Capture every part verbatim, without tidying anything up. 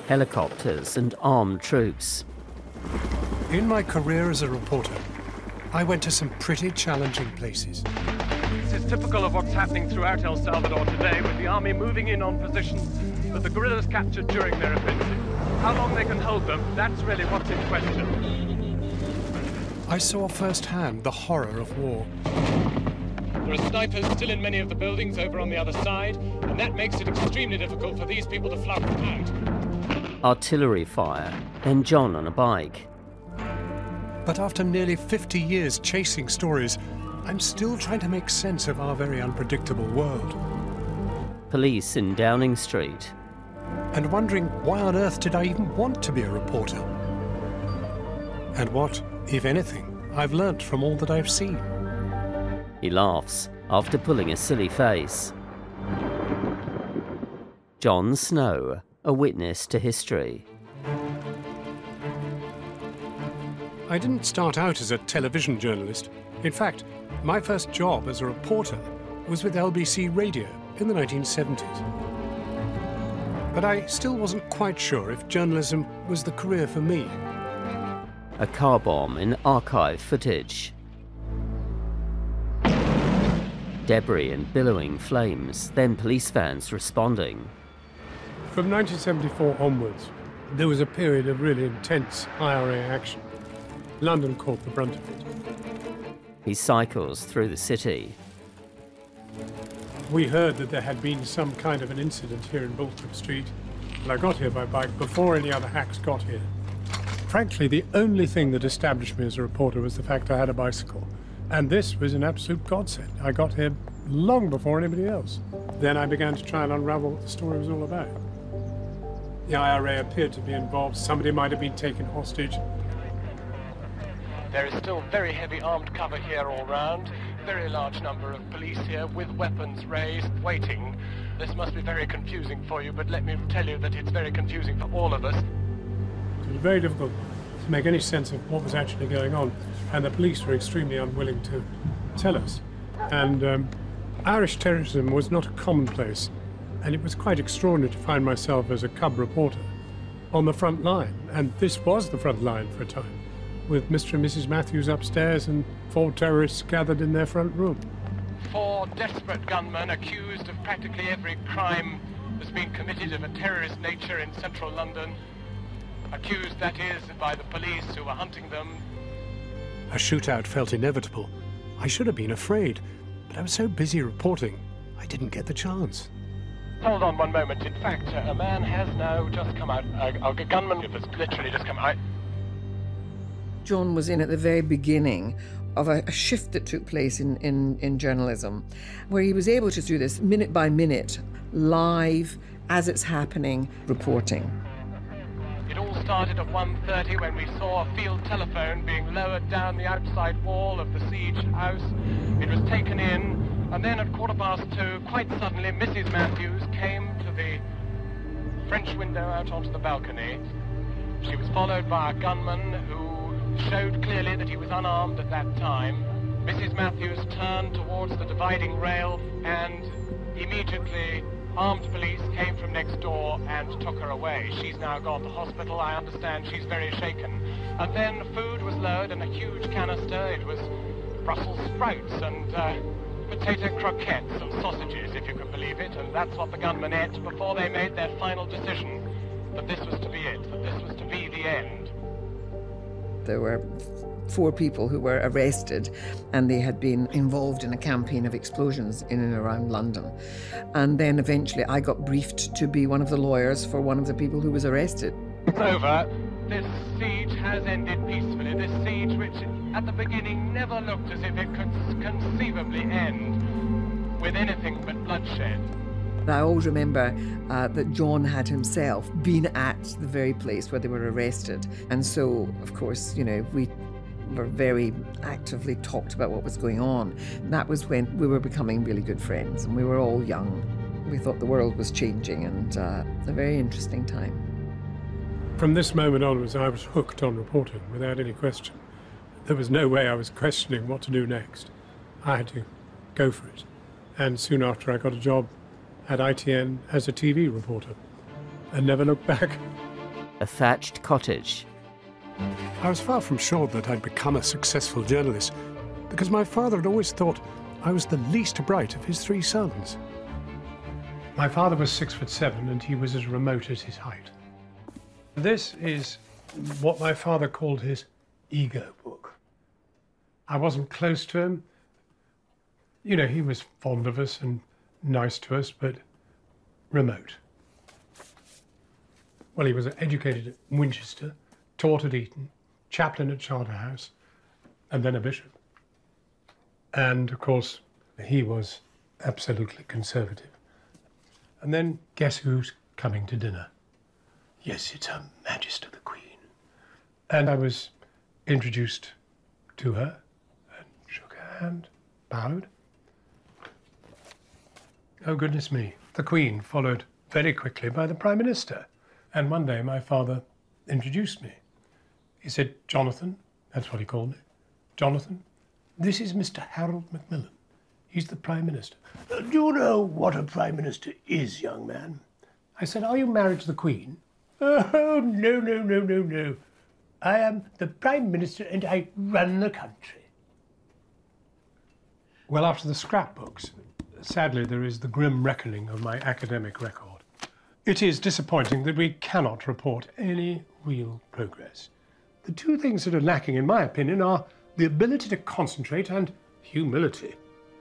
helicopters and armed troops. In my career as a reporter, I went to some pretty challenging places. This is typical of what's happening throughout El Salvador today, with the army moving in on positions that the guerrillas captured during their offensive. How long they can hold them, that's really what's in question. I saw firsthand the horror of war. There are snipers still in many of the buildings over on the other side, and that makes it extremely difficult for these people to flush them out. Artillery fire, then John on a bike. But after nearly fifty years chasing stories, I'm still trying to make sense of our very unpredictable world. Police in Downing Street. And wondering why on earth did I even want to be a reporter? And what, if anything, I've learnt from all that I've seen. He laughs after pulling a silly face. John Snow, a witness to history. I didn't start out as a television journalist. In fact, my first job as a reporter was with L B C Radio in the nineteen seventies. But I still wasn't quite sure if journalism was the career for me. A car bomb in archive footage. Debris and billowing flames, then police vans responding. From nineteen seventy-four onwards, there was a period of really intense I R A action. London caught the brunt of it. He cycles through the city. We heard that there had been some kind of an incident here in Bulstrode Street, and I got here by bike before any other hacks got here. Frankly, the only thing that established me as a reporter was the fact I had a bicycle. And this was an absolute godsend. I got here long before anybody else. Then I began to try and unravel what the story was all about. The I R A appeared to be involved. Somebody might have been taken hostage. There is still very heavy armed cover here all round. Very large number of police here with weapons raised, waiting. This must be very confusing for you, but let me tell you that it's very confusing for all of us. It was very difficult to make any sense of what was actually going on, and the police were extremely unwilling to tell us. And um, Irish terrorism was not a commonplace, and it was quite extraordinary to find myself as a cub reporter on the front line, and this was the front line for a time, with Mister and Missus Matthews upstairs and four terrorists gathered in their front room. Four desperate gunmen accused of practically every crime that's been committed of a terrorist nature in central London. Accused, that is, by the police who were hunting them. A shootout felt inevitable. I should have been afraid, but I was so busy reporting, I didn't get the chance. Hold on one moment. In fact, uh, a man has now just come out. Uh, a gunman has literally just come out. John was in at the very beginning of a, a shift that took place in, in, in journalism, where he was able to do this minute by minute, live, as it's happening, reporting. It all started at one thirty when we saw a field telephone being lowered down the outside wall of the siege house. It was taken in, and then at quarter past two, quite suddenly, Missus Matthews came to the French window out onto the balcony. She was followed by a gunman who showed clearly that he was unarmed at that time. Missus Matthews turned towards the dividing rail, and immediately armed police came from next door and took her away. She's now gone to hospital. I understand she's very shaken. And then food was lowered in a huge canister. It was Brussels sprouts and uh, potato croquettes and sausages, if you can believe it. And that's what the gunmen ate before they made their final decision that this was to be it, that this was to be the end. There were four people who were arrested, and they had been involved in a campaign of explosions in and around London. And then eventually I got briefed to be one of the lawyers for one of the people who was arrested. It's over. This siege has ended peacefully. This siege, which at the beginning never looked as if it could conceivably end with anything but bloodshed. I always remember uh, that John had himself been at the very place where they were arrested. And so, of course, you know, we were very actively talked about what was going on. And that was when we were becoming really good friends, and we were all young. We thought the world was changing, and uh, a very interesting time. From this moment onwards, I was hooked on reporting without any question. There was no way I was questioning what to do next. I had to go for it. And soon after, I got a job at I T N as a T V reporter and never looked back. a thatched cottage. I was far from sure that I'd become a successful journalist, because my father had always thought I was the least bright of his three sons. My father was six foot seven, and he was as remote as his height. This is what my father called his ego book. I wasn't close to him. You know, he was fond of us and nice to us, but remote. Well, he was educated at Winchester, taught at Eton, chaplain at Charterhouse, and then a bishop. And, of course, he was absolutely conservative. And then, guess who's coming to dinner? Yes, it's Her Majesty the Queen. And I was introduced to her and shook her hand, bowed. Oh, goodness me. The Queen followed very quickly by the Prime Minister. And one day my father introduced me. He said, Jonathan, that's what he called me, Jonathan, this is Mister Harold Macmillan. He's the Prime Minister. Uh, do you know what a Prime Minister is, young man? I said, are you married to the Queen? Oh, no, no, no, no, no. I am the Prime Minister and I run the country. Well, after the scrapbooks, sadly, there is the grim reckoning of my academic record. It is disappointing that we cannot report any real progress. The two things that are lacking, in my opinion, are the ability to concentrate and humility.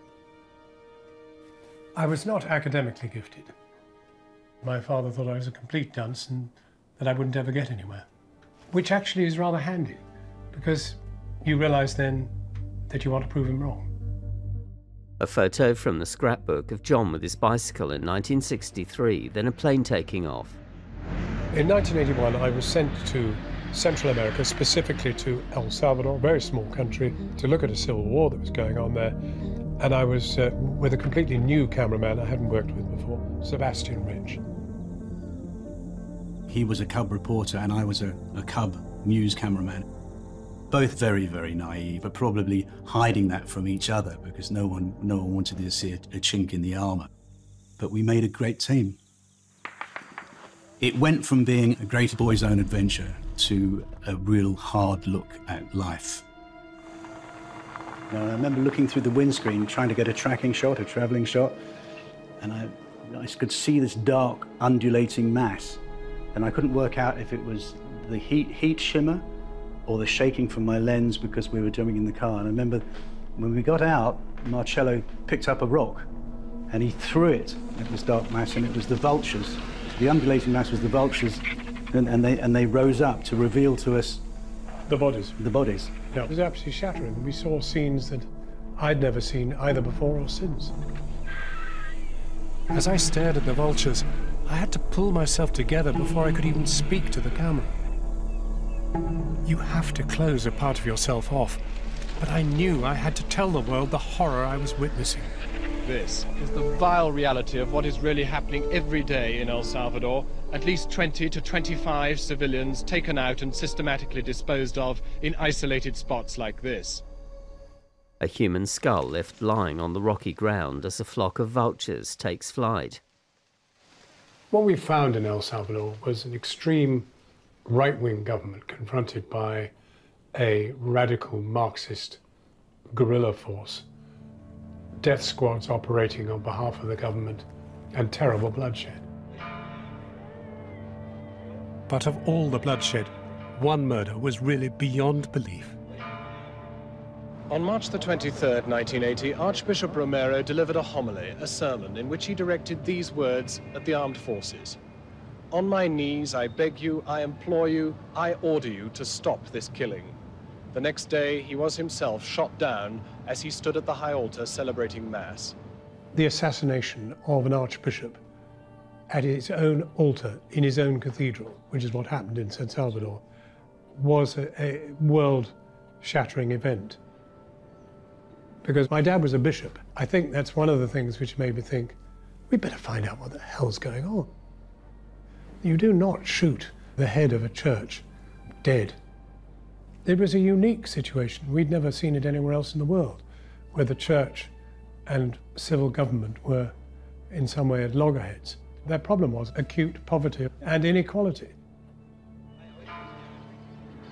I was not academically gifted. My father thought I was a complete dunce and that I wouldn't ever get anywhere, which actually is rather handy, because you realise then that you want to prove him wrong. A photo from the scrapbook of John with his bicycle in nineteen sixty-three, then a plane taking off. In nineteen eighty-one, I was sent to Central America, specifically to El Salvador, a very small country, to look at a civil war that was going on there. And I was uh, with a completely new cameraman I hadn't worked with before, Sebastian Rich. He was a cub reporter and I was a, a cub news cameraman. Both very, very naive, but probably hiding that from each other because no one, no one wanted to see a, a chink in the armour. But we made a great team. It went from being a great boy's own adventure to a real hard look at life. Now, I remember looking through the windscreen, trying to get a tracking shot, a travelling shot, and I, I could see this dark, undulating mass, and I couldn't work out if it was the heat, heat shimmer or the shaking from my lens because we were jumping in the car. And I remember when we got out, Marcello picked up a rock and he threw it at this dark mass, and it was the vultures. The undulating mass was the vultures, and, and, they, and they rose up to reveal to us The bodies. the bodies. Yeah, it was absolutely shattering. We saw scenes that I'd never seen either before or since. As I stared at the vultures, I had to pull myself together before I could even speak to the camera. You have to close a part of yourself off, but I knew I had to tell the world the horror I was witnessing. This is the vile reality of what is really happening every day in El Salvador. At least twenty to twenty-five civilians taken out and systematically disposed of in isolated spots like this. A human skull left lying on the rocky ground as a flock of vultures takes flight. What we found in El Salvador was an extreme right-wing government confronted by a radical Marxist guerrilla force, death squads operating on behalf of the government, and terrible bloodshed. But of all the bloodshed, one murder was really beyond belief. On March the twenty-third, nineteen eighty, Archbishop Romero delivered a homily, a sermon, in which he directed these words at the armed forces. On my knees, I beg you, I implore you, I order you to stop this killing. The next day, he was himself shot down as he stood at the high altar celebrating Mass. The assassination of an archbishop at his own altar in his own cathedral, which is what happened in San Salvador, was a, a world-shattering event. Because my dad was a bishop. I think that's one of the things which made me think, we better find out what the hell's going on. You do not shoot the head of a church dead. It was a unique situation. We'd never seen it anywhere else in the world, where the church and civil government were in some way at loggerheads. Their problem was acute poverty and inequality.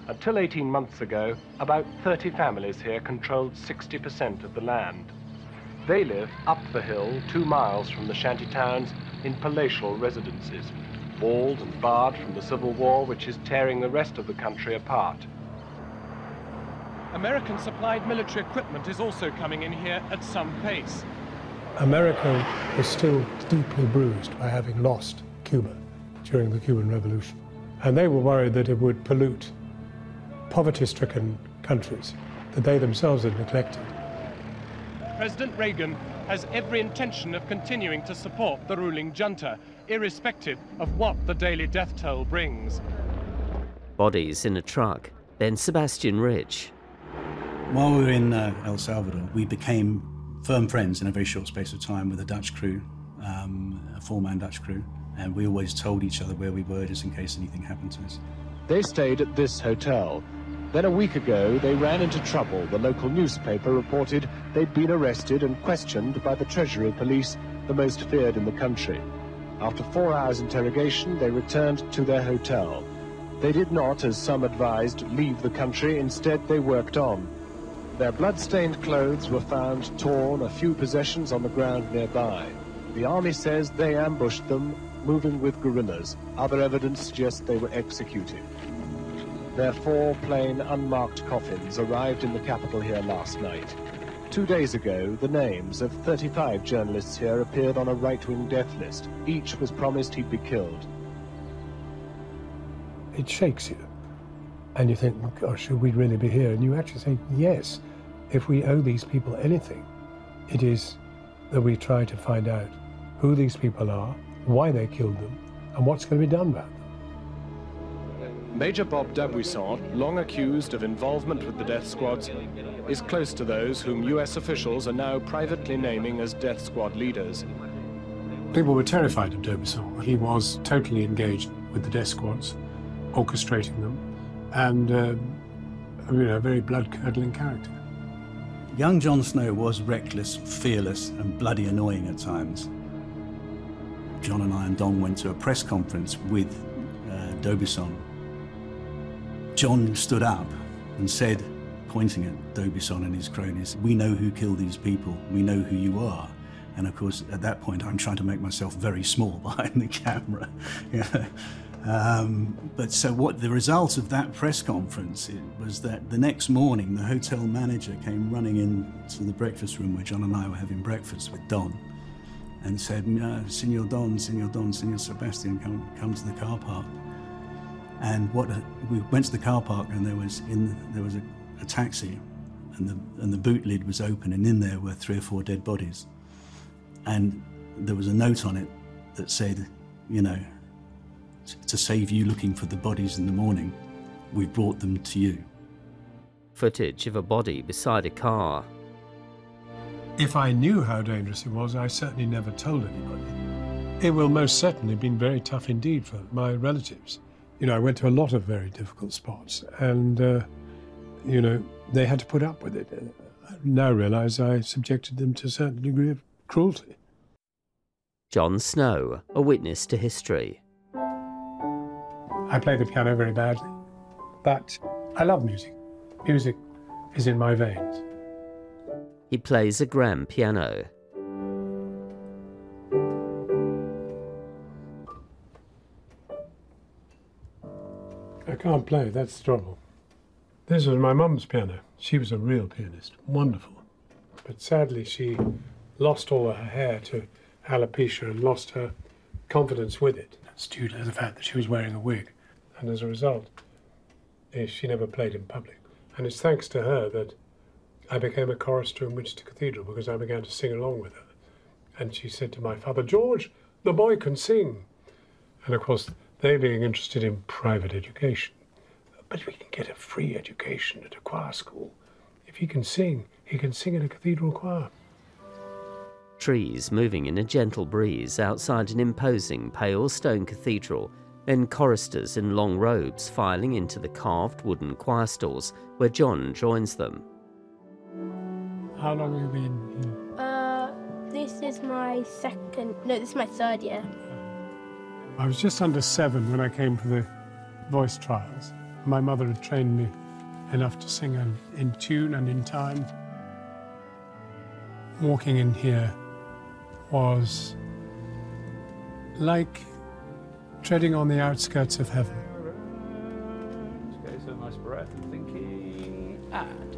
Until eighteen months ago, about thirty families here controlled sixty percent of the land. They live up the hill, two miles from the shanty towns, in palatial residences, walled and barred from the Civil War, which is tearing the rest of the country apart. American-supplied military equipment is also coming in here at some pace. America was still deeply bruised by having lost Cuba during the Cuban Revolution, and they were worried that it would pollute poverty-stricken countries that they themselves had neglected. President Reagan has every intention of continuing to support the ruling junta, irrespective of what the daily death toll brings. Bodies in a truck, then Sebastian Rich. While we were in uh, El Salvador, we became firm friends in a very short space of time with a Dutch crew, um, a four-man Dutch crew, and we always told each other where we were just in case anything happened to us. They stayed at this hotel. Then a week ago, they ran into trouble. The local newspaper reported they'd been arrested and questioned by the Treasury Police, the most feared in the country. After four hours interrogation, they returned to their hotel. They did not, as some advised, leave the country. Instead, they worked on. Their blood-stained clothes were found torn, a few possessions on the ground nearby. The army says they ambushed them, moving with guerrillas. Other evidence suggests they were executed. Their four plain, unmarked coffins arrived in the capital here last night. Two days ago, the names of thirty-five journalists here appeared on a right-wing death list. Each was promised he'd be killed. It shakes you, and you think, gosh, should we really be here? And you actually say, yes, if we owe these people anything, it is that we try to find out who these people are, why they killed them, and what's going to be done about them. Major Bob Dabuisson, long accused of involvement with the death squads, is close to those whom U S officials are now privately naming as death squad leaders. People were terrified of Dabuisson. He was totally engaged with the death squads, orchestrating them, and uh, you know, a very blood-curdling character. Young Jon Snow was reckless, fearless, and bloody annoying at times. John and I and Don went to a press conference with uh, Dabuisson. John stood up and said, pointing at Dabuisson and his cronies, "We know who killed these people. We know who you are." And of course, at that point, I'm trying to make myself very small behind the camera. Yeah. Um, but so what the result of that press conference it was that the next morning, the hotel manager came running in to the breakfast room where John and I were having breakfast with Don and said, uh, Senor Don, Senor Don, Senor Sebastian, come, come to the car park. And what we went to the car park, and there was in there was a, a taxi, and the and the boot lid was open, and in there were three or four dead bodies, and there was a note on it that said, you know, to save you looking for the bodies in the morning, we've brought them to you. Footage of a body beside a car. If I knew how dangerous it was, I certainly never told anybody. It will most certainly have been very tough indeed for my relatives. You know, I went to a lot of very difficult spots, and, uh, you know, they had to put up with it. I now realise I subjected them to a certain degree of cruelty. Jon Snow, a witness to history. I play the piano very badly, but I love music. Music is in my veins. He plays a grand piano. I can't play, that's the trouble. This was my mum's piano. She was a real pianist, wonderful. But sadly, she lost all her hair to alopecia and lost her confidence with it. That's due to the fact that she was wearing a wig. And as a result, she never played in public. And it's thanks to her that I became a chorister in Winchester Cathedral, because I began to sing along with her. And she said to my father, "George, the boy can sing." And of course, they being interested in private education. But we can get a free education at a choir school. If he can sing, he can sing in a cathedral choir. Trees moving in a gentle breeze outside an imposing pale stone cathedral, then choristers in long robes filing into the carved wooden choir stalls where John joins them. How long have you been here? Uh, this is my second, no, this is my third year. I was just under seven when I came for the voice trials My mother had trained me enough to sing in, in tune and in time. Walking in here was like treading on the outskirts of heaven. Okay, so nice breath and thinking, and.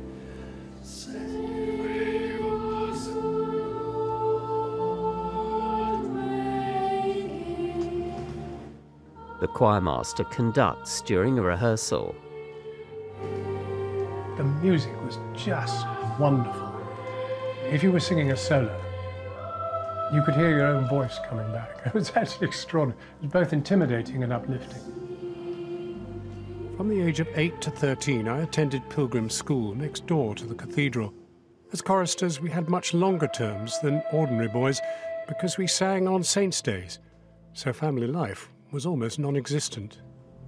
The choirmaster conducts during a rehearsal. The music was just wonderful. If you were singing a solo, you could hear your own voice coming back. It was actually extraordinary. It was both intimidating and uplifting. From the age of eight to thirteen, I attended Pilgrim School next door to the cathedral. As choristers, we had much longer terms than ordinary boys because we sang on saints' days, so family life was almost non-existent.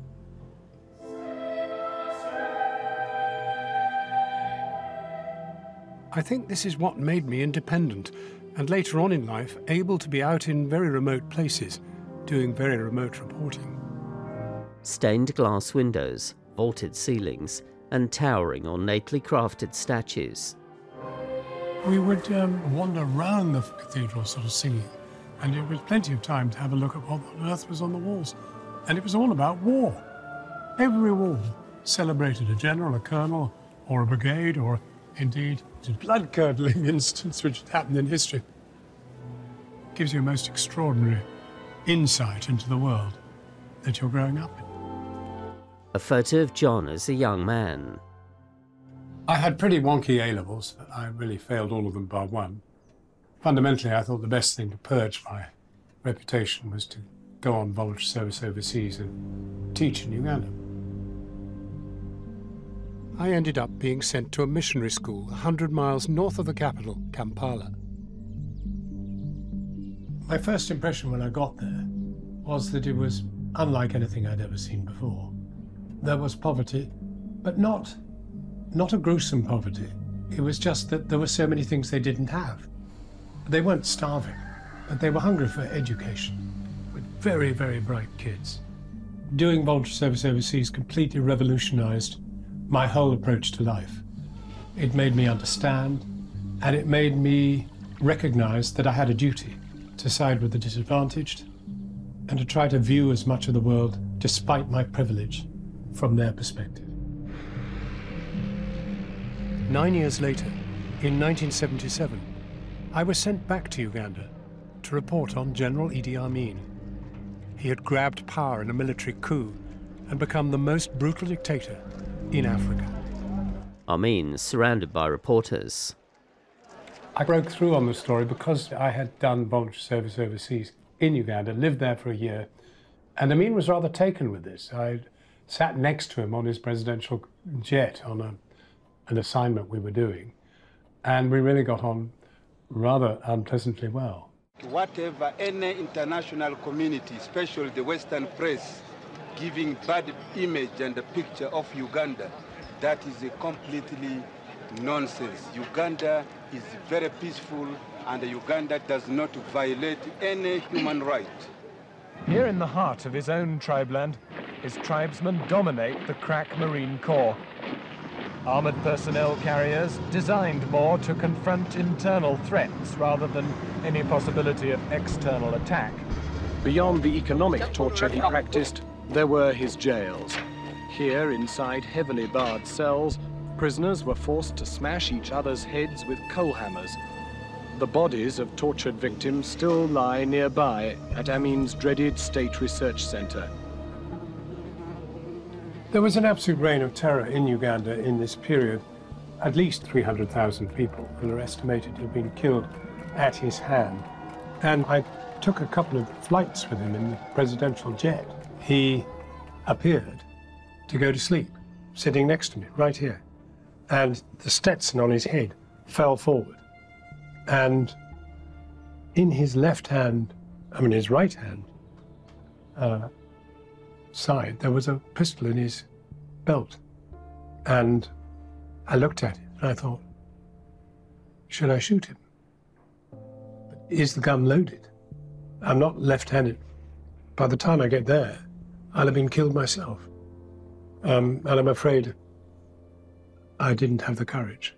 I think this is what made me independent, and later on in life, able to be out in very remote places, doing very remote reporting. Stained glass windows, vaulted ceilings, and towering ornately crafted statues. We would um, wander around the cathedral sort of singing, and it was plenty of time to have a look at what on earth was on the walls. And it was all about war. Every wall celebrated a general, a colonel, or a brigade, or indeed a blood-curdling instance which had happened in history. It gives you a most extraordinary insight into the world that you're growing up in. A photo of John as a young man. I had pretty wonky A-levels. I really failed all of them bar one. Fundamentally, I thought the best thing to purge my reputation was to go on voluntary service overseas and teach in Uganda. I ended up being sent to a missionary school a hundred miles north of the capital, Kampala. My first impression when I got there was that it was unlike anything I'd ever seen before. There was poverty, but not, not a gruesome poverty. It was just that there were so many things they didn't have. They weren't starving, but they were hungry for education, with very, very bright kids. Doing voluntary service overseas completely revolutionized my whole approach to life. It made me understand, and it made me recognize that I had a duty to side with the disadvantaged and to try to view as much of the world, despite my privilege, from their perspective. Nine years later, in nineteen seventy-seven, I was sent back to Uganda to report on General Idi Amin. He had grabbed power in a military coup and become the most brutal dictator in Africa. Amin, surrounded by reporters. I broke through on the story because I had done voluntary service overseas in Uganda, lived there for a year, and Amin was rather taken with this. I sat next to him on his presidential jet on a, an assignment we were doing, and we really got on rather unpleasantly well. Whatever any international community, especially the Western press, giving bad image and a picture of Uganda, that is a completely nonsense. Uganda is very peaceful, and Uganda does not violate any human right. Here in the heart of his own tribeland, his tribesmen dominate the crack Marine Corps. Armoured personnel carriers designed more to confront internal threats rather than any possibility of external attack. Beyond the economic torture he practiced, there were his jails. Here, inside heavily barred cells, prisoners were forced to smash each other's heads with coal hammers. The bodies of tortured victims still lie nearby at Amin's dreaded State Research Centre. There was an absolute reign of terror in Uganda in this period. At least three hundred thousand people are estimated to have been killed at his hand. And I took a couple of flights with him in the presidential jet. He appeared to go to sleep, sitting next to me, right here. And the Stetson on his head fell forward. And in his left hand, I mean his right hand, uh, side, there was a pistol in his belt. And I looked at it and I thought, should I shoot him? Is the gun loaded? I'm not left-handed. By the time I get there, I'll have been killed myself. Um, and I'm afraid I didn't have the courage.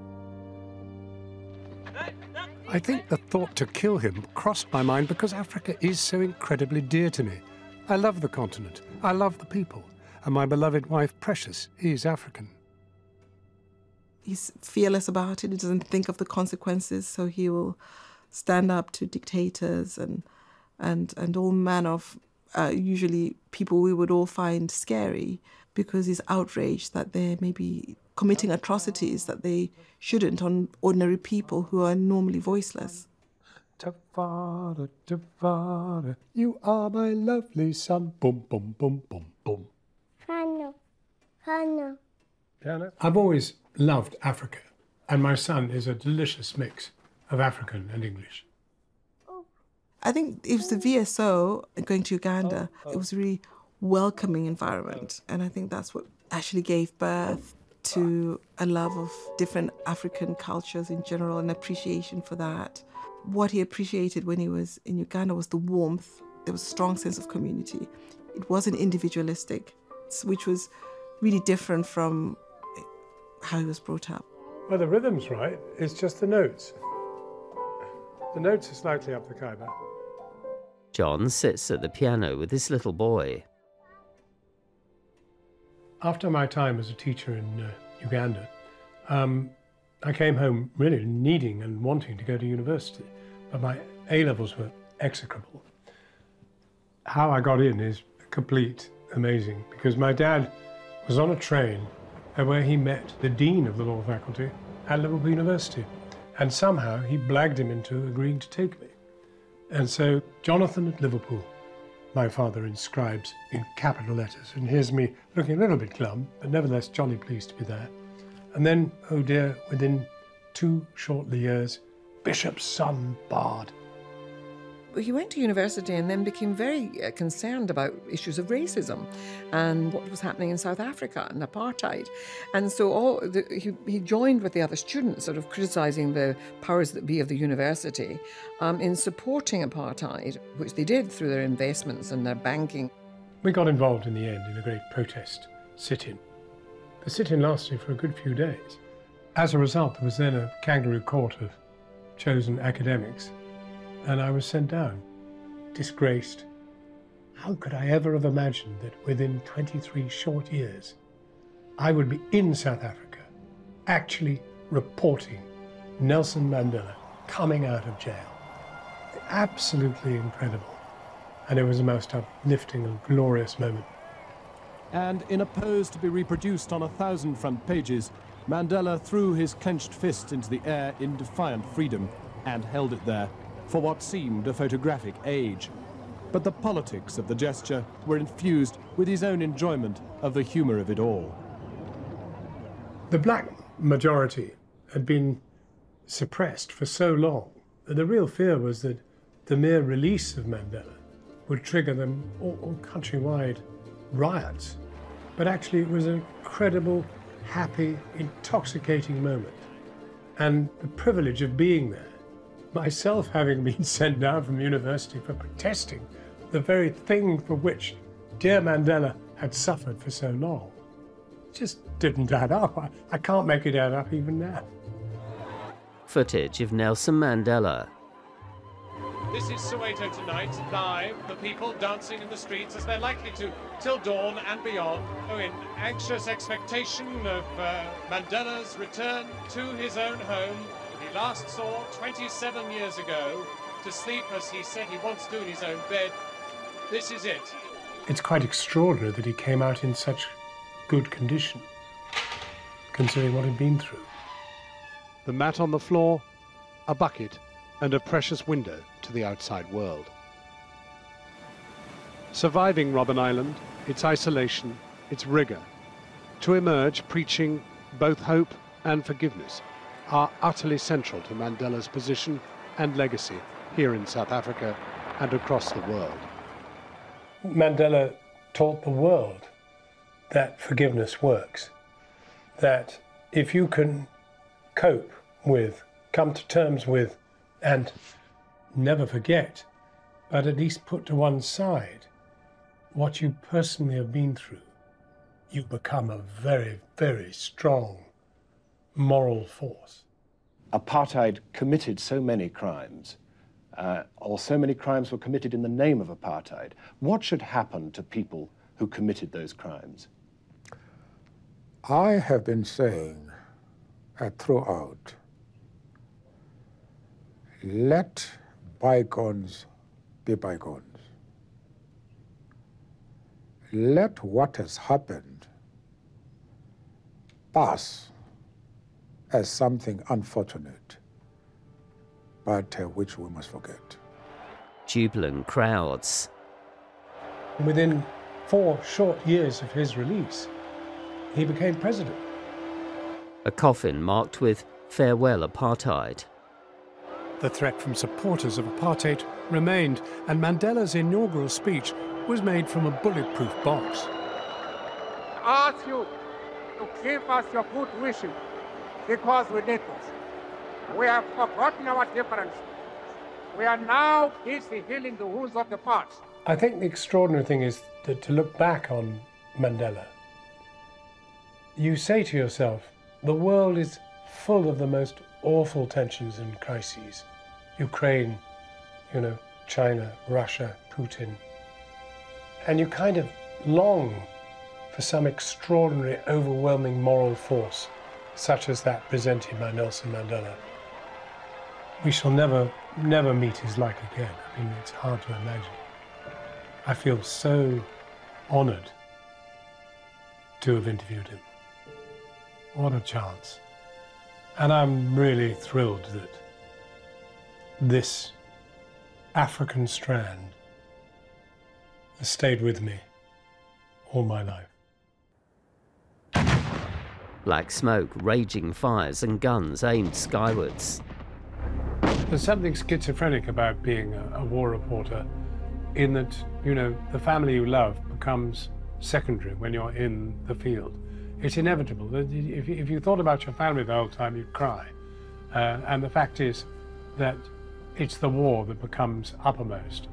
I think the thought to kill him crossed my mind because Africa is so incredibly dear to me. I love the continent, I love the people, and my beloved wife, Precious, is African. He's fearless about it. He doesn't think of the consequences, so he will stand up to dictators and and and all manner of uh, usually people we would all find scary because he's outraged that they may be committing atrocities that they shouldn't on ordinary people who are normally voiceless. Tafada, Tafada, you are my lovely son. Boom, boom, boom, boom, boom. Piano, piano. Piano. I've always loved Africa, and my son is a delicious mix of African and English. I think it was the V S O going to Uganda. Oh, oh. It was a really welcoming environment, and I think that's what actually gave birth to a love of different African cultures in general and appreciation for that. What he appreciated when he was in Uganda was the warmth. There was a strong sense of community. It wasn't individualistic, which was really different from how he was brought up. Well, the rhythm's right. It's just the notes. The notes are slightly up the Khyber. John sits at the piano with his little boy. After my time as a teacher in uh, Uganda, um, I came home really needing and wanting to go to university, but my A-levels were execrable. How I got in is complete amazing, because my dad was on a train where he met the dean of the law faculty at Liverpool University, and somehow he blagged him into agreeing to take me. And so Jonathan at Liverpool, my father inscribes in capital letters, and here's me looking a little bit glum, but nevertheless jolly pleased to be there. And then, oh dear, within two shortly years, Bishop's son, Bard. He went to university and then became very uh, concerned about issues of racism and what was happening in South Africa and apartheid. And so all the, he, he joined with the other students, sort of criticising the powers that be of the university um, in supporting apartheid, which they did through their investments and their banking. We got involved in the end in a great protest sit-in. The sit-in lasted for a good few days. As a result, there was then a kangaroo court of chosen academics, and I was sent down, disgraced. How could I ever have imagined that within twenty-three short years, I would be in South Africa, actually reporting Nelson Mandela coming out of jail? Absolutely incredible. And it was the most uplifting and glorious moment. And in a pose to be reproduced on a thousand front pages, Mandela threw his clenched fist into the air in defiant freedom and held it there for what seemed a photographic age. But the politics of the gesture were infused with his own enjoyment of the humour of it all. The black majority had been suppressed for so long that the real fear was that the mere release of Mandela would trigger them all, all countrywide riots. But actually it was an incredible, happy, intoxicating moment. And the privilege of being there, myself having been sent down from university for protesting the very thing for which dear Mandela had suffered for so long, just didn't add up. I, I can't make it add up even now. Footage of Nelson Mandela. This is Soweto tonight, live, the people dancing in the streets as they're likely to till dawn and beyond, oh, in anxious expectation of uh, Mandela's return to his own home he last saw twenty-seven years ago, to sleep as he said he wants to in his own bed. This is it. It's quite extraordinary that he came out in such good condition, considering what he'd been through. The mat on the floor, a bucket, and a precious window to the outside world. Surviving Robben Island, its isolation, its rigour, to emerge preaching both hope and forgiveness, are utterly central to Mandela's position and legacy here in South Africa and across the world. Mandela taught the world that forgiveness works, that if you can cope with, come to terms with, and never forget, but at least put to one side what you personally have been through, you become a very, very strong moral force. Apartheid committed so many crimes, uh, or so many crimes were committed in the name of apartheid. What should happen to people who committed those crimes? I have been saying uh, throughout, let bygones be bygones. Let what has happened pass as something unfortunate, but uh, which we must forget. Jubilant crowds. Within four short years of his release, he became president. A coffin marked with "Farewell Apartheid." The threat from supporters of apartheid remained, and Mandela's inaugural speech was made from a bulletproof box. I ask you to give us your good wishes because we need this. We have forgotten our differences. We are now busy healing the wounds of the past. I think the extraordinary thing is that to look back on Mandela, you say to yourself, the world is full of the most awful tensions and crises. Ukraine, you know, China, Russia, Putin. And you kind of long for some extraordinary, overwhelming moral force, such as that presented by Nelson Mandela. We shall never, never meet his like again. I mean, it's hard to imagine. I feel so honored to have interviewed him. What a chance. And I'm really thrilled that this African strand has stayed with me all my life. Black smoke, raging fires and guns aimed skywards. There's something schizophrenic about being a, a war reporter in that, you know, the family you love becomes secondary when you're in the field. It's inevitable. If you, if you thought about your family the whole time, you'd cry. Uh, and the fact is that it's the war that becomes uppermost.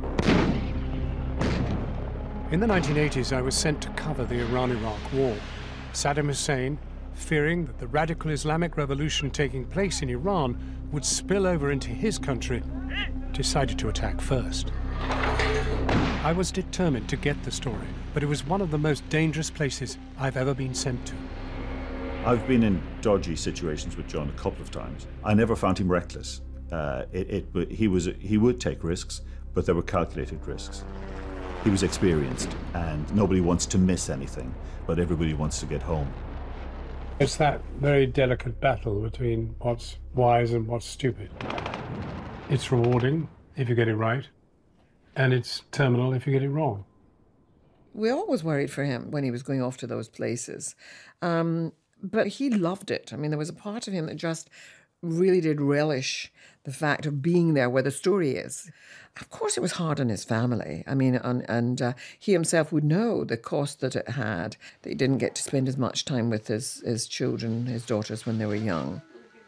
In the nineteen eighties, I was sent to cover the Iran-Iraq war. Saddam Hussein, fearing that the radical Islamic revolution taking place in Iran would spill over into his country, decided to attack first. I was determined to get the story, but it was one of the most dangerous places I've ever been sent to. I've been in dodgy situations with John a couple of times. I never found him reckless. Uh, it, it, he, was, he would take risks, but they were calculated risks. He was experienced, and nobody wants to miss anything, but everybody wants to get home. It's that very delicate battle between what's wise and what's stupid. It's rewarding if you get it right, and it's terminal if you get it wrong. We always worried for him when he was going off to those places. Um, but he loved it. I mean, there was a part of him that just really did relish the fact of being there where the story is. Of course, it was hard on his family. I mean, and, and uh, he himself would know the cost that it had, that he didn't get to spend as much time with his, his children, his daughters, when they were young.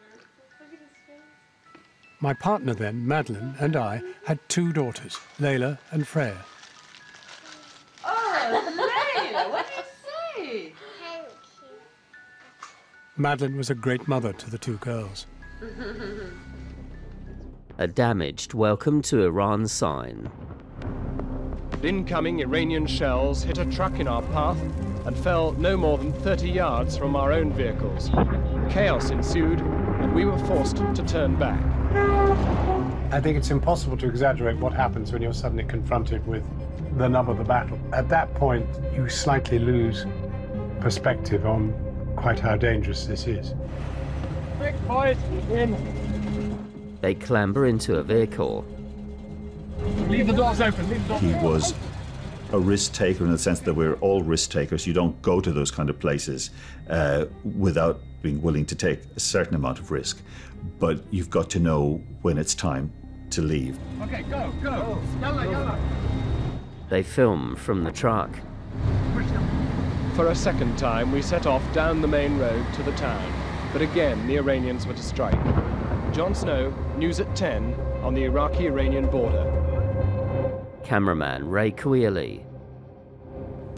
My partner then, Madeline, and I had two daughters, Layla and Freya. Oh, Layla, what did you say? Thank you. Madeline was a great mother to the two girls. A damaged welcome to Iran sign. Incoming Iranian shells hit a truck in our path and fell no more than thirty yards from our own vehicles. Chaos ensued, and we were forced to turn back. I think it's impossible to exaggerate what happens when you're suddenly confronted with the nub of the battle. At that point, you slightly lose perspective on quite how dangerous this is. Quick, boys, in. They clamber into a vehicle. Leave the doors open, leave the doors He open. was a risk taker in the sense that we're all risk takers. You don't go to those kind of places uh, without being willing to take a certain amount of risk. But you've got to know when it's time to leave. Okay, go, go. Yalla, yalla. They film from the truck. For a second time, we set off down the main road to the town. But again, the Iranians were to strike. Jon Snow, News at ten, on the Iraqi-Iranian border. Cameraman Ray Kouili.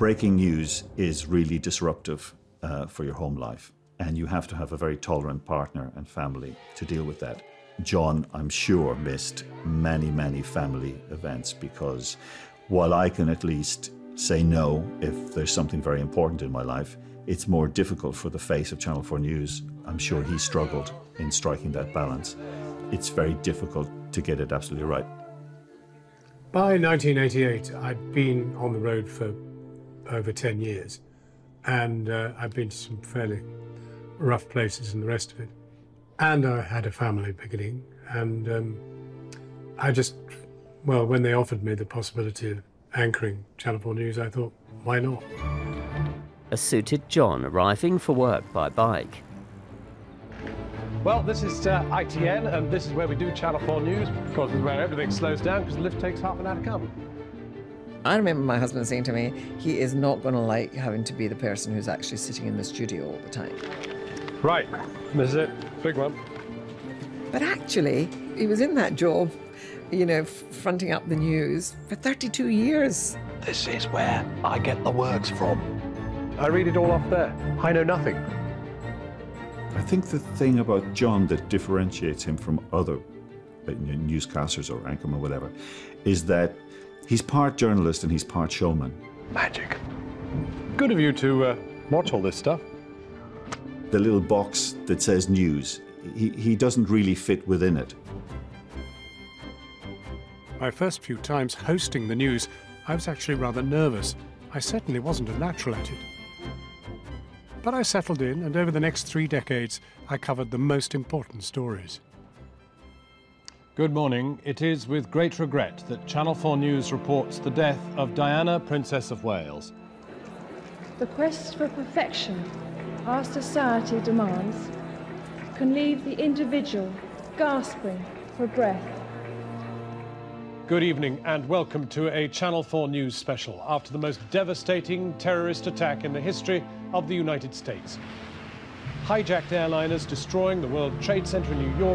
breaking news is really disruptive uh, for your home life, and you have to have a very tolerant partner and family to deal with that. John, I'm sure, missed many, many family events because while I can at least say no if there's something very important in my life, it's more difficult for the face of Channel four News. I'm sure he struggled in striking that balance. It's very difficult to get it absolutely right. By nineteen eighty-eight, I'd been on the road for over ten years, and uh, I've been to some fairly rough places and the rest of it. And I had a family beginning, and um, I just, well, when they offered me the possibility of anchoring Channel four News, I thought, why not? A suited John arriving for work by bike. Well, this is uh, I T N, and this is where we do Channel four News. Of course, this is where everything slows down because the lift takes half an hour to come. I remember my husband saying to me, he is not going to like having to be the person who's actually sitting in the studio all the time. Right, this is it, big one. But actually, he was in that job, you know, fronting up the news for thirty-two years. This is where I get the works from. I read it all off there. I know nothing. I think the thing about John that differentiates him from other newscasters or anchormen or whatever is that he's part journalist and he's part showman. Magic. Good of you to uh, watch all this stuff. The little box that says news, he, he doesn't really fit within it. My first few times hosting the news, I was actually rather nervous. I certainly wasn't a natural at it. But I settled in, and over the next three decades, I covered the most important stories. Good morning. It is with great regret that Channel four News reports the death of Diana, Princess of Wales. The quest for perfection our society demands can leave the individual gasping for breath. Good evening and welcome to a Channel four News special after the most devastating terrorist attack in the history of the United States. Hijacked airliners destroying the World Trade Center in New York.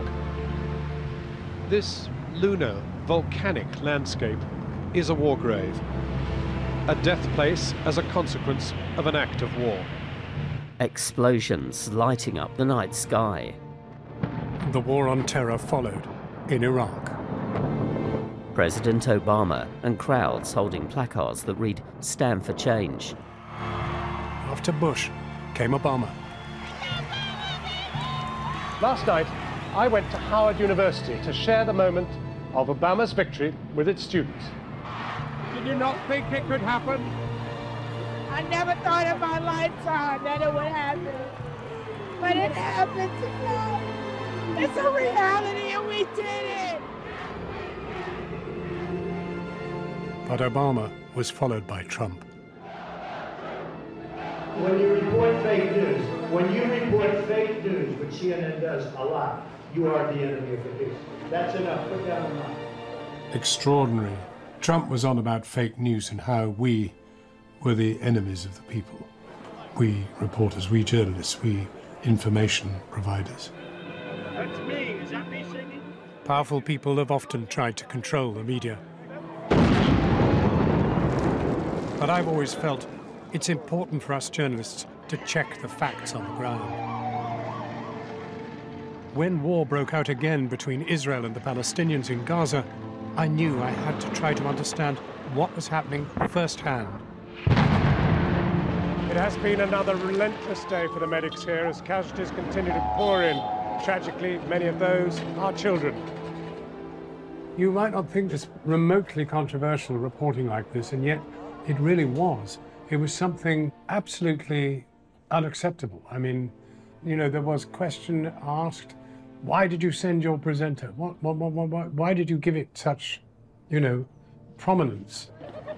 This lunar volcanic landscape is a war grave, a death place as a consequence of an act of war. Explosions lighting up the night sky. The war on terror followed in Iraq. President Obama and crowds holding placards that read, "Stand for Change." After Bush came Obama. Last night, I went to Howard University to share the moment of Obama's victory with its students. Did you not think it could happen? I never thought in my lifetime that it would happen. But it happened tonight. It's a reality and we did it. But Obama was followed by Trump. When you report fake news, when you report fake news, which C N N does a lot, you are the enemy of the people. That's enough. Put down the mic. Extraordinary. Trump was on about fake news and how we were the enemies of the people. We reporters, we journalists, we information providers. That's me. Is that me singing? Powerful people have often tried to control the media. But I've always felt it's important for us journalists to check the facts on the ground. When war broke out again between Israel and the Palestinians in Gaza, I knew I had to try to understand what was happening firsthand. It has been another relentless day for the medics here as casualties continue to pour in. Tragically, many of those are children. You might not think this remotely controversial reporting like this, and yet it really was. It was something absolutely unacceptable. I mean, you know, there was a question asked, why did you send your presenter? What, what, what, what, what, why did you give it such, you know, prominence?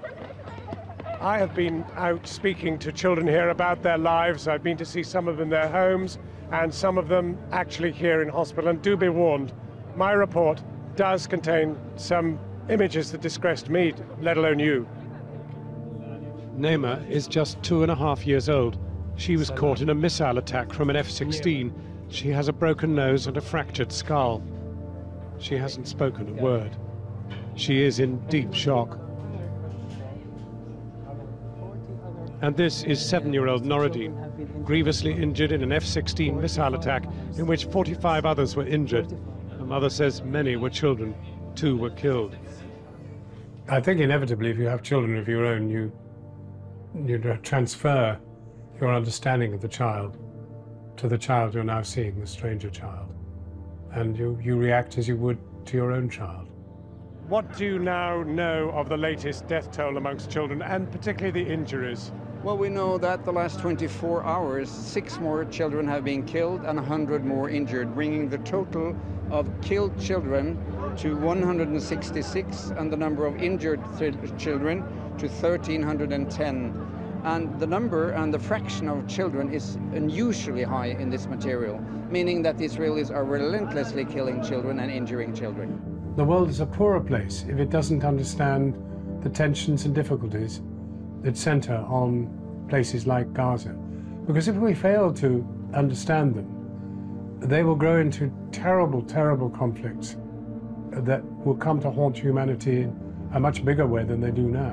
I have been out speaking to children here about their lives. I've been to see some of them in their homes and some of them actually here in hospital. And do be warned, my report does contain some images that disgraced me, let alone you. Naima is just two and a half years old. She was caught in a missile attack from an F sixteen. She has a broken nose and a fractured skull. She hasn't spoken a word. She is in deep shock. And this is seven-year-old Noureddin, grievously injured in an F sixteen missile attack in which forty-five others were injured. Her mother says many were children. Two were killed. I think inevitably, if you have children of your own, you, you transfer your understanding of the child to the child you're now seeing, the stranger child. And you, you react as you would to your own child. What do you now know of the latest death toll amongst children, and particularly the injuries? Well, we know that the last twenty-four hours, six more children have been killed and one hundred more injured, bringing the total of killed children to one hundred sixty-six and the number of injured children to one thousand three hundred ten. And the number and the fraction of children is unusually high in this material, meaning that the Israelis are relentlessly killing children and injuring children. The world is a poorer place if it doesn't understand the tensions and difficulties that center on places like Gaza. Because if we fail to understand them, they will grow into terrible, terrible conflicts that will come to haunt humanity in a much bigger way than they do now.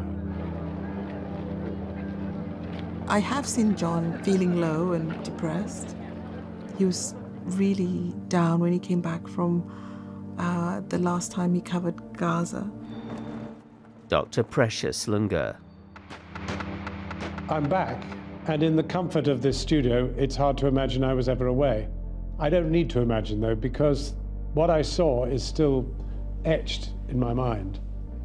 I have seen John feeling low and depressed. He was really down when he came back from uh, the last time he covered Gaza. Doctor Precious Lunga. I'm back, and in the comfort of this studio, it's hard to imagine I was ever away. I don't need to imagine, though, because what I saw is still etched in my mind.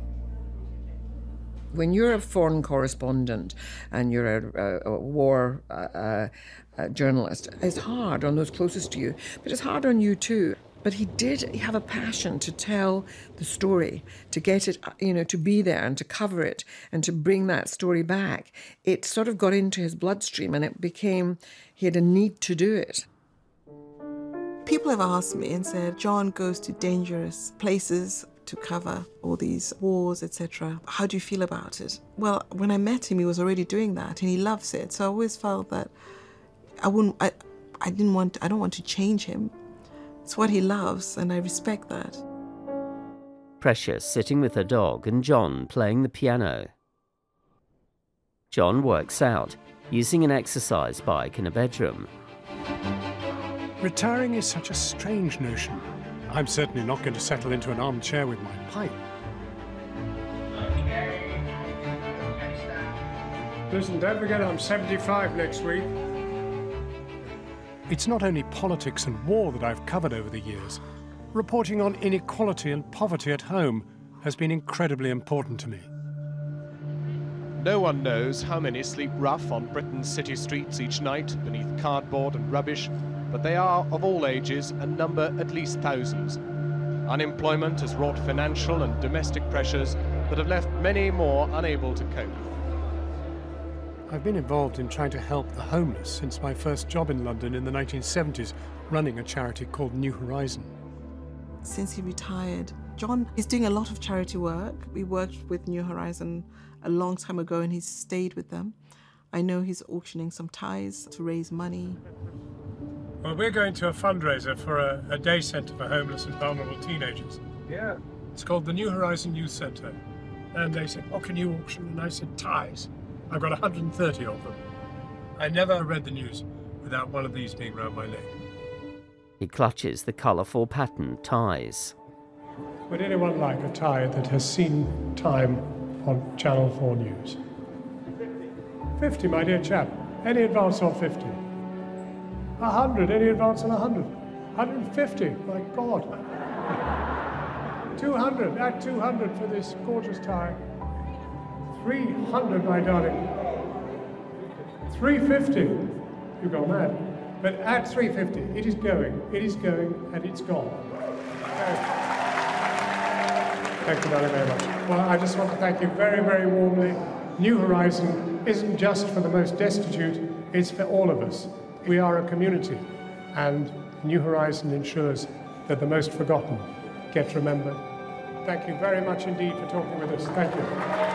When you're a foreign correspondent and you're a, a, a war uh, uh, journalist, it's hard on those closest to you, but it's hard on you too. But he did have a passion to tell the story, to get it, you know, to be there and to cover it and to bring that story back. It sort of got into his bloodstream and it became, he had a need to do it. People have asked me and said, John goes to dangerous places to cover all these wars, et cetera. How do you feel about it? Well, when I met him, he was already doing that and he loves it. So I always felt that I wouldn't, I, I didn't want, I don't want to change him. It's what he loves, and I respect that. Precious sitting with her dog and John playing the piano. John works out, using an exercise bike in a bedroom. Retiring is such a strange notion. I'm certainly not going to settle into an armchair with my pipe. Listen, don't forget I'm seventy-five next week. It's not only politics and war that I've covered over the years. Reporting on inequality and poverty at home has been incredibly important to me. No one knows how many sleep rough on Britain's city streets each night beneath cardboard and rubbish, but they are of all ages and number at least thousands. Unemployment has wrought financial and domestic pressures that have left many more unable to cope. I've been involved in trying to help the homeless since my first job in London in the nineteen seventies, running a charity called New Horizon. Since he retired, John is doing a lot of charity work. We worked with New Horizon a long time ago and he's stayed with them. I know he's auctioning some ties to raise money. Well, we're going to a fundraiser for a, a day centre for homeless and vulnerable teenagers. Yeah. It's called the New Horizon Youth Centre. And they said, what can you auction? And I said, ties. I've got one hundred thirty of them. I never read the news without one of these being round my neck. He clutches the colourful patterned ties. Would anyone like a tie that has seen time on Channel four News? fifty, my dear chap. Any advance on fifty? one hundred, any advance on one hundred? one hundred fifty, my God. two hundred, add two hundred for this gorgeous tie. three hundred, my darling. three fifty. You go mad. But at three fifty, it is going, it is going, and it's gone. Okay. Thank you very, very much. Well, I just want to thank you very, very warmly. New Horizon isn't just for the most destitute, it's for all of us. We are a community, and New Horizon ensures that the most forgotten get remembered. Thank you very much indeed for talking with us. Thank you.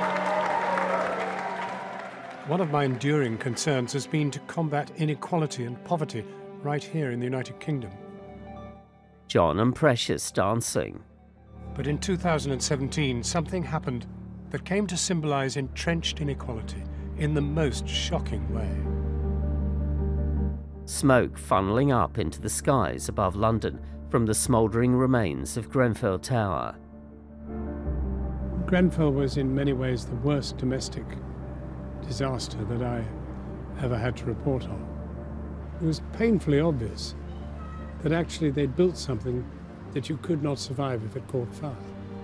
One of my enduring concerns has been to combat inequality and poverty right here in the United Kingdom. John and Precious dancing. But in two thousand seventeen, something happened that came to symbolize entrenched inequality in the most shocking way. Smoke funneling up into the skies above London from the smouldering remains of Grenfell Tower. Grenfell was in many ways the worst domestic disaster that I ever had to report on. It was painfully obvious that actually they'd built something that you could not survive if it caught fire.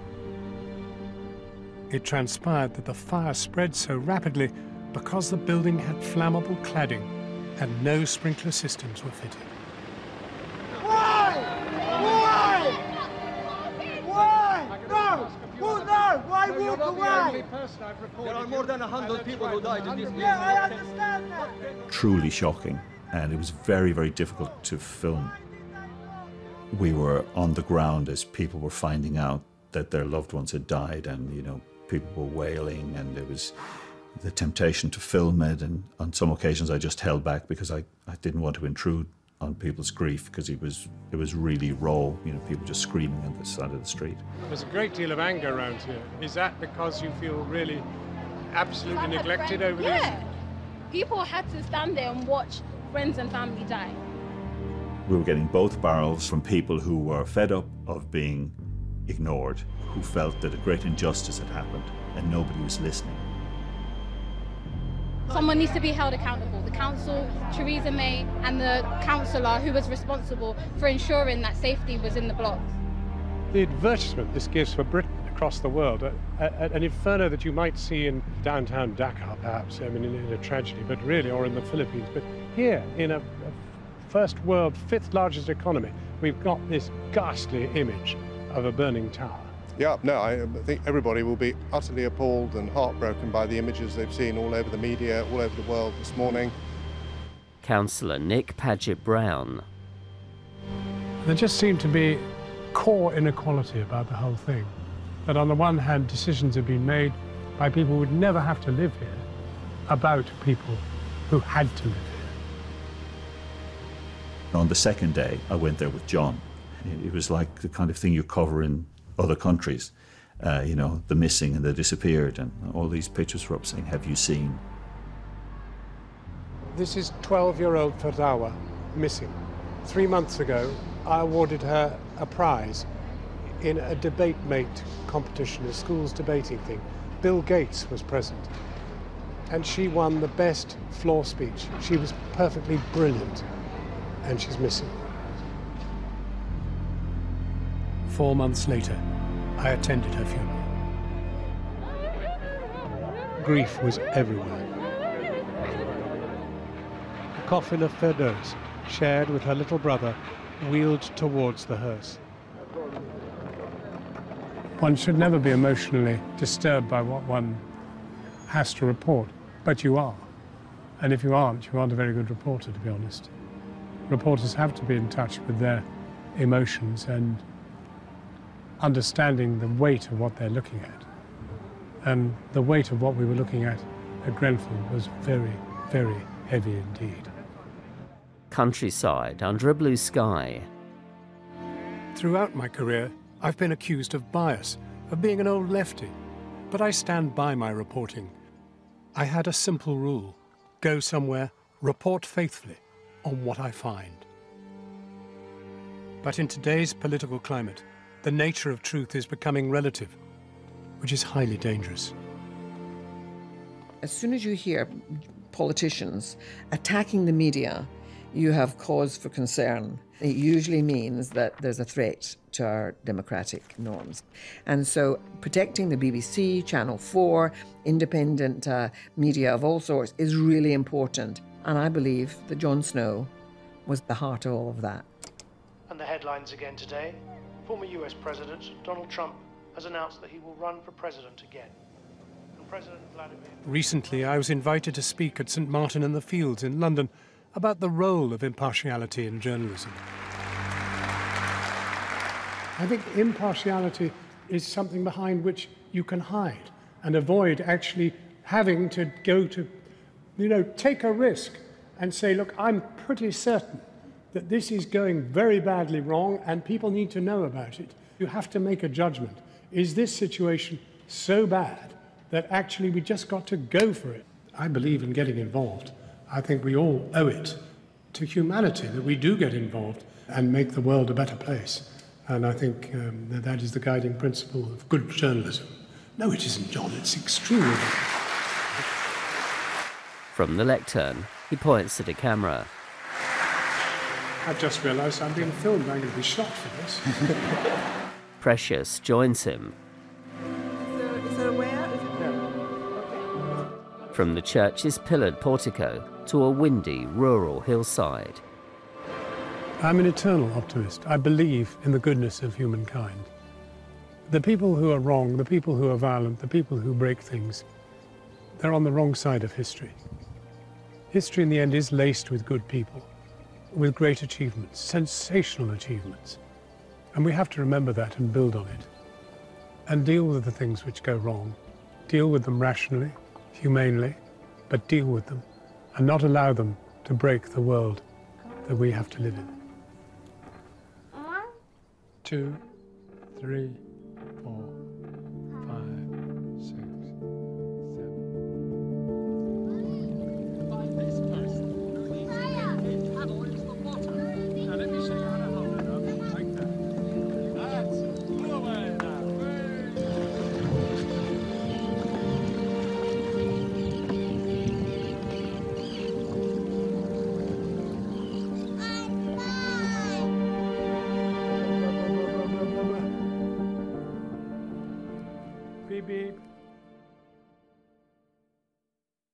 It transpired that the fire spread so rapidly because the building had flammable cladding and no sprinkler systems were fitted. Why? Why? Why? No! Who no? Why walk away? There are more than a hundred people who died in this building. Yeah, I understand that. Truly shocking, and it was very, very difficult to film. We were on the ground as people were finding out that their loved ones had died, and, you know, people were wailing, and there was the temptation to film it, and on some occasions I just held back because I, I didn't want to intrude on people's grief, because it was it was really raw, you know, people just screaming on the side of the street. There's a great deal of anger around here. Is that because you feel really absolutely neglected over yeah. this? Yeah. People had to stand there and watch friends and family die. We were getting both barrels from people who were fed up of being ignored, who felt that a great injustice had happened and nobody was listening. Someone needs to be held accountable. The council, Theresa May, and the councillor who was responsible for ensuring that safety was in the blocks. The advertisement this gives for Britain across the world, a, a, an inferno that you might see in downtown Dakar, perhaps, I mean, in, in a tragedy, but really, or in the Philippines. But here, in a, a first world, fifth largest economy, we've got this ghastly image of a burning tower. Yeah, no, I think everybody will be utterly appalled and heartbroken by the images they've seen all over the media, all over the world this morning. Councillor Nick Paget-Brown. There just seemed to be core inequality about the whole thing. That on the one hand, decisions have been made by people who would never have to live here about people who had to live here. On the second day, I went there with John. It was like the kind of thing you cover in other countries, uh, you know, the missing and the disappeared, and all these pictures were up saying, have you seen? This is twelve-year-old Ferdawa, missing. Three months ago, I awarded her a prize in a debate mate competition, a school's debating thing. Bill Gates was present, and she won the best floor speech. She was perfectly brilliant, and she's missing. Four months later, I attended her funeral. Grief was everywhere. The coffin of Firdaus, shared with her little brother, wheeled towards the hearse. One should never be emotionally disturbed by what one has to report, but you are. And if you aren't, you aren't a very good reporter, to be honest. Reporters have to be in touch with their emotions and understanding the weight of what they're looking at. And the weight of what we were looking at at Grenfell was very, very heavy indeed. Countryside under a blue sky. Throughout my career, I've been accused of bias, of being an old lefty, but I stand by my reporting. I had a simple rule: go somewhere, report faithfully on what I find. But in today's political climate, the nature of truth is becoming relative, which is highly dangerous. As soon as you hear politicians attacking the media, you have cause for concern. It usually means that there's a threat to our democratic norms. And so protecting the B B C, Channel four, independent uh, media of all sorts is really important. And I believe that Jon Snow was the heart of all of that. And the headlines again today. Former U S President Donald Trump has announced that he will run for president again. And President Vladimir... Recently, I was invited to speak at St Martin in the Fields in London about the role of impartiality in journalism. I think impartiality is something behind which you can hide and avoid actually having to go to, you know, take a risk and say, look, I'm pretty certain that this is going very badly wrong and people need to know about it. You have to make a judgment. Is this situation so bad that actually we just got to go for it? I believe in getting involved. I think we all owe it to humanity that we do get involved and make the world a better place. And I think um, that that is the guiding principle of good journalism. No, it isn't, John. It's extremely good. From the lectern, he points at a camera. I've just realised I'm being filmed. I'm going to be shot for this. Precious joins him. Is there a way out? From the church's pillared portico to a windy rural hillside. I'm an eternal optimist. I believe in the goodness of humankind. The people who are wrong, the people who are violent, the people who break things, they're on the wrong side of history. History in the end is laced with good people, with great achievements, sensational achievements. And we have to remember that and build on it. And deal with the things which go wrong. Deal with them rationally, humanely, but deal with them and not allow them to break the world that we have to live in. One, two, three,